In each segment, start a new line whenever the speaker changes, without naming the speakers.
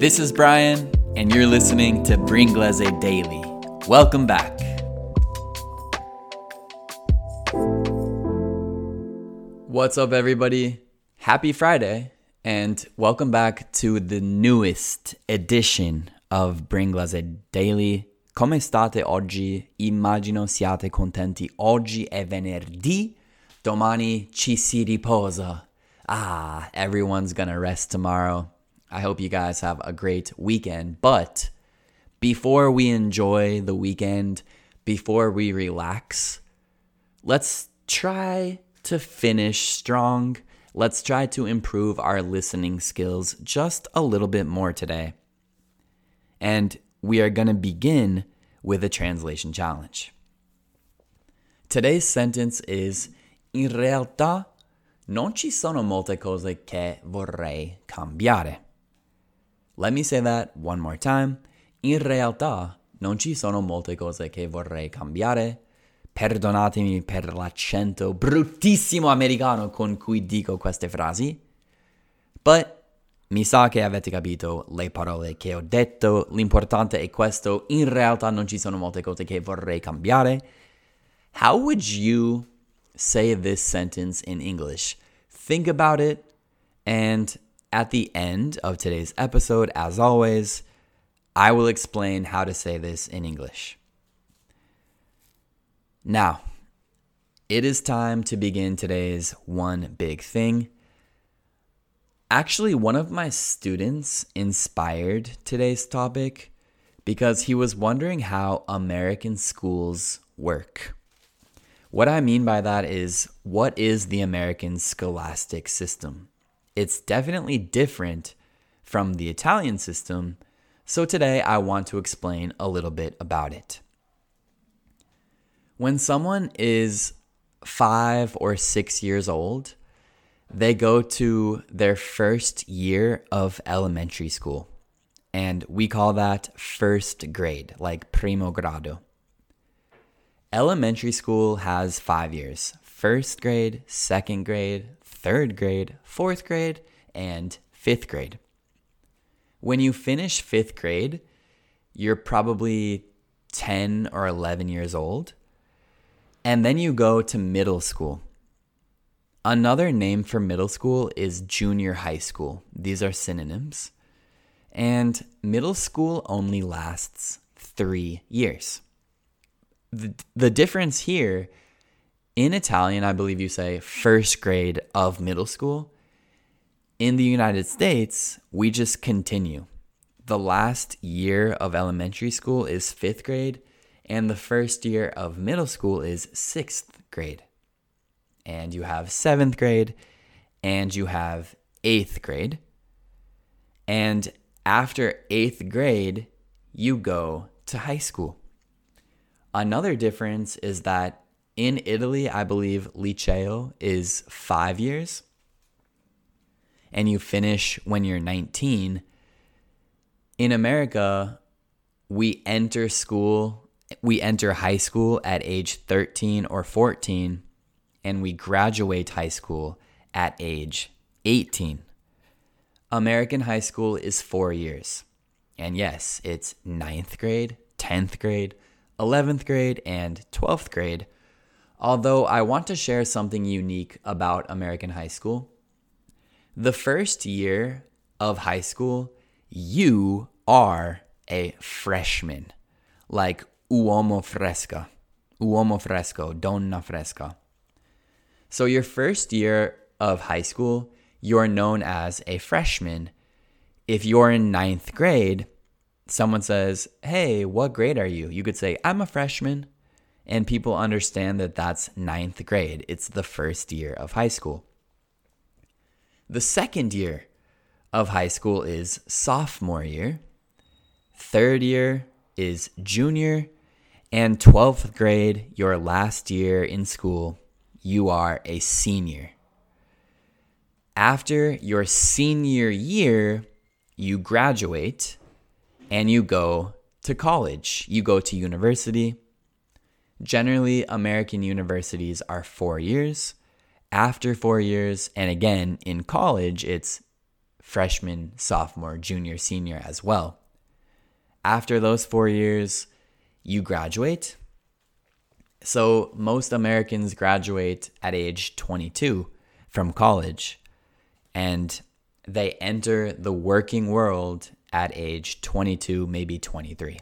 This is Brian, and you're listening to Bringlese Daily. Welcome back. What's up, everybody? Happy Friday, and welcome back to the newest edition of Bringlese Daily. Come state oggi? Immagino siate contenti. Oggi è venerdì, domani ci si riposa. Everyone's gonna rest tomorrow. I hope you guys have a great weekend. But before we enjoy the weekend, before we relax, let's try to finish strong. Let's try to improve our listening skills just a little bit more today. And we are going to begin with a translation challenge. Today's sentence is: in realtà non ci sono molte cose che vorrei cambiare. Let me say that one more time. In realtà non ci sono molte cose che vorrei cambiare. Perdonatemi per l'accento bruttissimo americano con cui dico queste frasi. But mi sa che avete capito le parole che ho detto. L'importante è questo: in realtà non ci sono molte cose che vorrei cambiare. How would you say this sentence in English? Think about it, and at the end of today's episode, as always, I will explain how to say this in English. Now, it is time to begin today's one big thing. Actually, one of my students inspired today's topic because he was wondering how American schools work. What I mean by that is, what is the American scholastic system? It's definitely different from the Italian system, so today I want to explain a little bit about it. When someone is 5 or 6 years old, they go to their first year of elementary school, and we call that first grade, like primo grado. Elementary school has 5 years: first grade, second grade, third grade, fourth grade, and fifth grade. When you finish fifth grade, you're probably 10 or 11 years old, and then you go to middle school. Another name for middle school is junior high school. These are synonyms. And middle school only lasts 3 years. The difference here, in Italian, I believe you say first grade of middle school. In the United States, we just continue. The last year of elementary school is fifth grade, and the first year of middle school is sixth grade. And you have seventh grade, and you have eighth grade. And after eighth grade, you go to high school. Another difference is that in Italy, I believe liceo is 5 years, and you finish when you're 19. In America, we enter high school at age 13 or 14, and we graduate high school at age 18. American high school is 4 years. And yes, it's 9th grade, 10th grade, 11th grade, and 12th grade. Although I want to share something unique about American high school. The first year of high school, you are a freshman, like uomo fresco, donna fresca. So your first year of high school, you're known as a freshman. If you're in 9th grade, someone says, "Hey, what grade are you?" You could say, "I'm a freshman." And people understand that that's 9th grade. It's the first year of high school. The second year of high school is sophomore year. Third year is junior. And 12th grade, your last year in school, you are a senior. After your senior year, you graduate and you go to college. You go to university. Generally, American universities are 4 years. After 4 years, and again, in college, it's freshman, sophomore, junior, senior as well. After those 4 years, you graduate. So most Americans graduate at age 22 from college, and they enter the working world at age 22, maybe 23.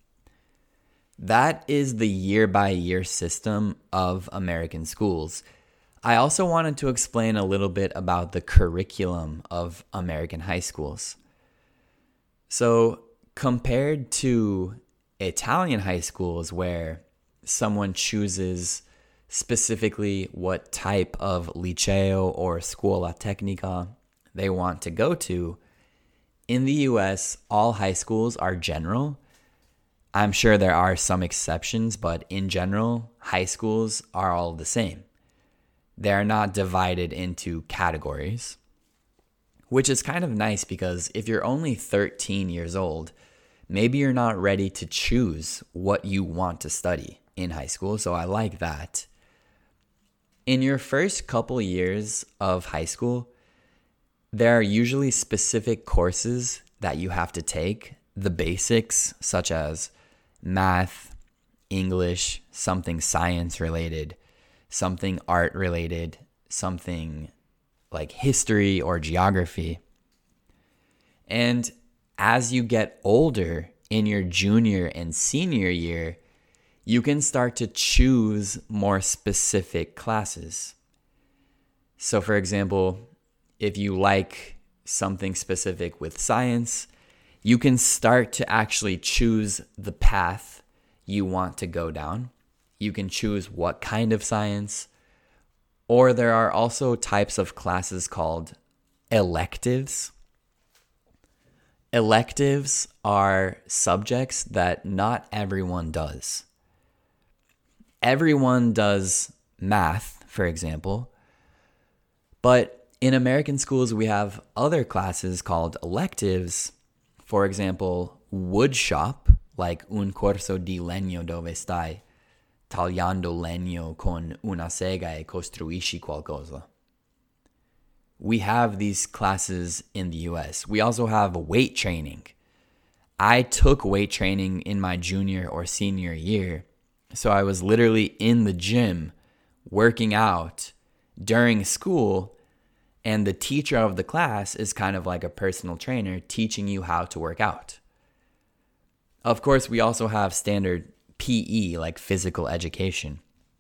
That is the year-by-year system of American schools. I also wanted to explain a little bit about the curriculum of American high schools. So compared to Italian high schools, where someone chooses specifically what type of liceo or scuola tecnica they want to go to, in the US, all high schools are general. I'm sure there are some exceptions, but in general, high schools are all the same. They're not divided into categories, which is kind of nice because if you're only 13 years old, maybe you're not ready to choose what you want to study in high school, so I like that. In your first couple years of high school, there are usually specific courses that you have to take, the basics such as math, English, something science related, something art related, something like history or geography. And as you get older in your junior and senior year, you can start to choose more specific classes. So for example, if you like something specific with science, you can start to actually choose the path you want to go down. You can choose what kind of science, or there are also types of classes called electives. Electives are subjects that not everyone does. Everyone does math, for example, but in American schools, we have other classes called electives. For example, woodshop, like un corso di legno dove stai tagliando legno con una sega e costruisci qualcosa. We have these classes in the US. We also have weight training. I took weight training in my junior or senior year. So I was literally in the gym working out during school, and the teacher of the class is kind of like a personal trainer teaching you how to work out. Of course, we also have standard PE, like physical education.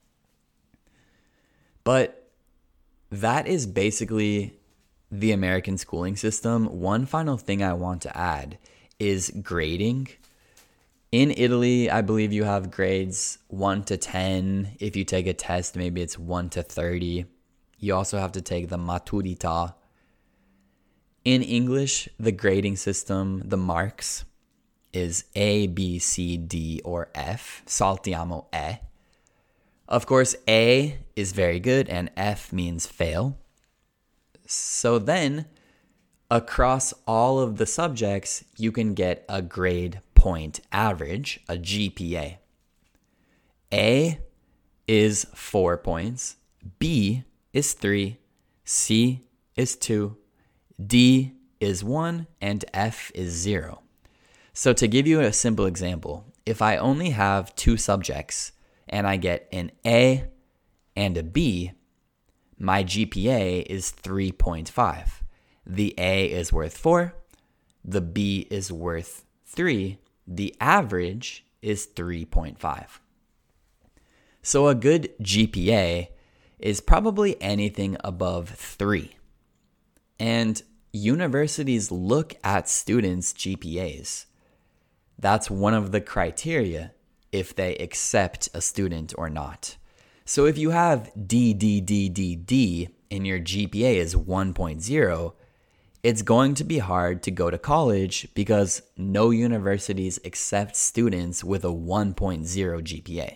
But that is basically the American schooling system. One final thing I want to add is grading. In Italy, I believe you have grades 1 to 10. If you take a test, maybe it's 1 to 30. You also have to take the maturità. In English, the grading system, the marks, is A, B, C, D, or F. Saltiamo E. Of course, A is very good and F means fail. So then, across all of the subjects, you can get a grade point average, a GPA. A is 4 points, B is 3, C is 2, D is 1, and F is 0. So to give you a simple example, if I only have 2 subjects and I get an A and a B, my GPA is 3.5. The A is worth 4, the B is worth 3, the average is 3.5. So a good GPA is probably anything above 3. And universities look at students' GPAs. That's one of the criteria if they accept a student or not. So if you have D and your GPA is 1.0, it's going to be hard to go to college because no universities accept students with a 1.0 GPA.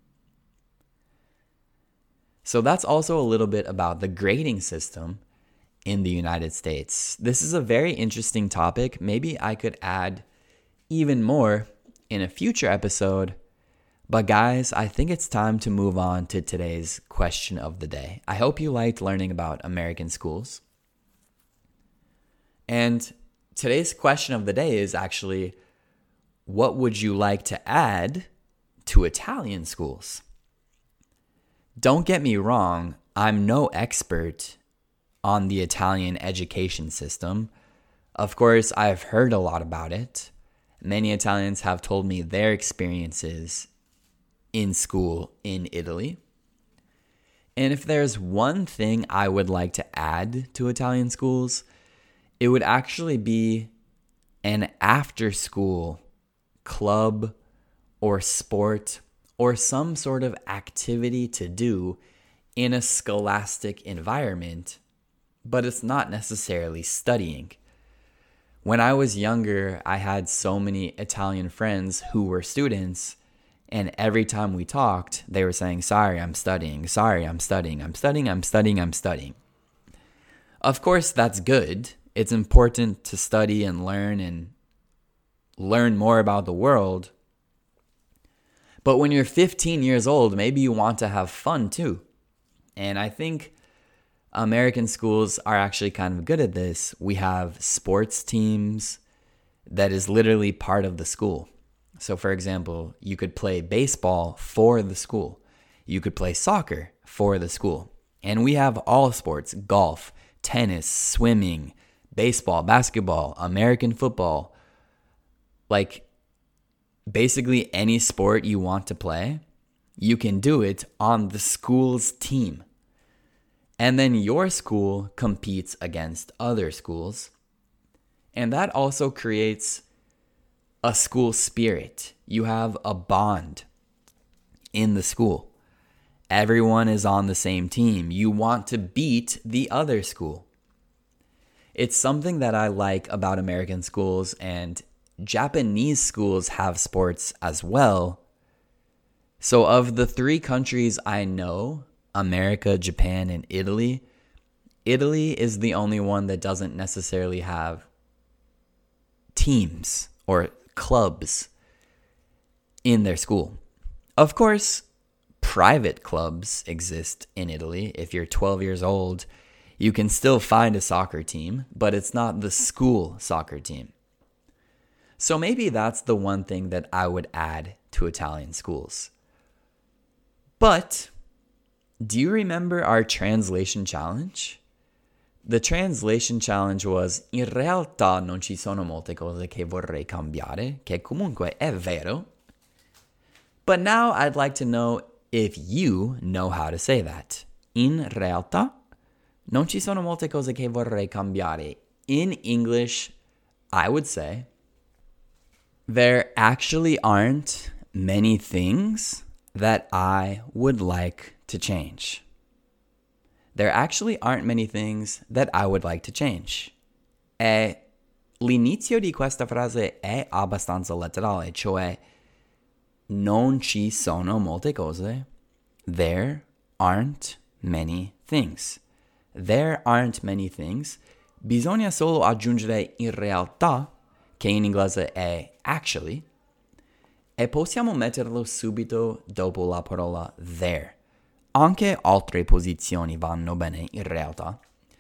So that's also a little bit about the grading system in the United States. This is a very interesting topic. Maybe I could add even more in a future episode. But guys, I think it's time to move on to today's question of the day. I hope you liked learning about American schools. And today's question of the day is actually, what would you like to add to Italian schools? Don't get me wrong, I'm no expert on the Italian education system. Of course, I've heard a lot about it. Many Italians have told me their experiences in school in Italy. And if there's one thing I would like to add to Italian schools, it would actually be an after-school club or sport or some sort of activity to do in a scholastic environment, but it's not necessarily studying. When I was younger, I had so many Italian friends who were students, and every time we talked, they were saying, sorry, I'm studying. Sorry, I'm studying. I'm studying. I'm studying. I'm studying. Of course, that's good. It's important to study and learn more about the world. But when you're 15 years old, maybe you want to have fun too. And I think American schools are actually kind of good at this. We have sports teams that is literally part of the school. So for example, you could play baseball for the school. You could play soccer for the school. And we have all sports: golf, tennis, swimming, baseball, basketball, American football. Like basically any sport you want to play, you can do it on the school's team. And then your school competes against other schools. And that also creates a school spirit. You have a bond in the school. Everyone is on the same team. You want to beat the other school. It's something that I like about American schools, and Japanese schools have sports as well. So of the 3 countries I know, America, Japan, and Italy, Italy is the only one that doesn't necessarily have teams or clubs in their school. Of course, private clubs exist in Italy. If you're 12 years old, you can still find a soccer team, but it's not the school soccer team. So maybe that's the one thing that I would add to Italian schools. But do you remember our translation challenge? The translation challenge was: in realtà non ci sono molte cose che vorrei cambiare, che comunque è vero. But now I'd like to know if you know how to say that. In realtà non ci sono molte cose che vorrei cambiare. In English, I would say, there actually aren't many things that I would like to change. There actually aren't many things that I would like to change. E l'inizio di questa frase è abbastanza letterale, cioè non ci sono molte cose. There aren't many things. There aren't many things. Bisogna solo aggiungere in realtà, che in inglese è actually, e possiamo metterlo subito dopo la parola there. Anche altre posizioni vanno bene in realtà.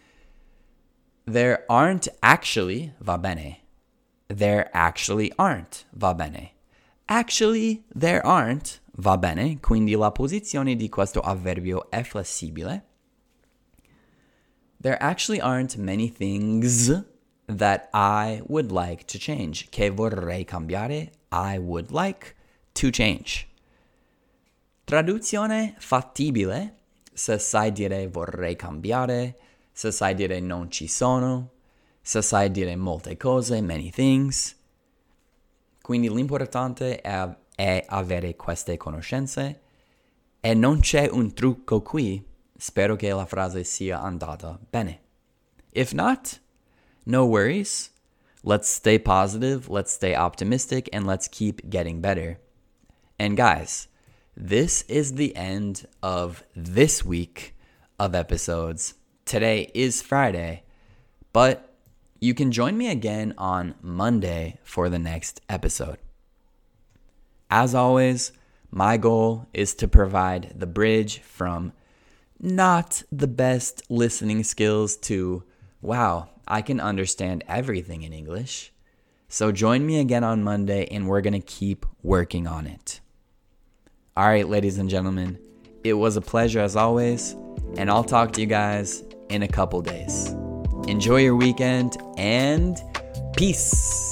There aren't actually va bene. There actually aren't va bene. Actually, there aren't va bene, quindi la posizione di questo avverbio è flessibile. There actually aren't many things that I would like to change. Che vorrei cambiare, I would like to change. Traduzione fattibile: se sai dire vorrei cambiare, se sai dire non ci sono, se sai dire molte cose, many things. Quindi l'importante è avere queste conoscenze, e non c'è un trucco qui. Spero che la frase sia andata bene. If not, no worries. Let's stay positive, let's stay optimistic, and let's keep getting better. And guys, this is the end of this week of episodes. Today is Friday, but you can join me again on Monday for the next episode. As always, my goal is to provide the bridge from not the best listening skills to wow, I can understand everything in English. So join me again on Monday and we're going to keep working on it. All right, ladies and gentlemen, it was a pleasure as always, and I'll talk to you guys in a couple days. Enjoy your weekend and peace.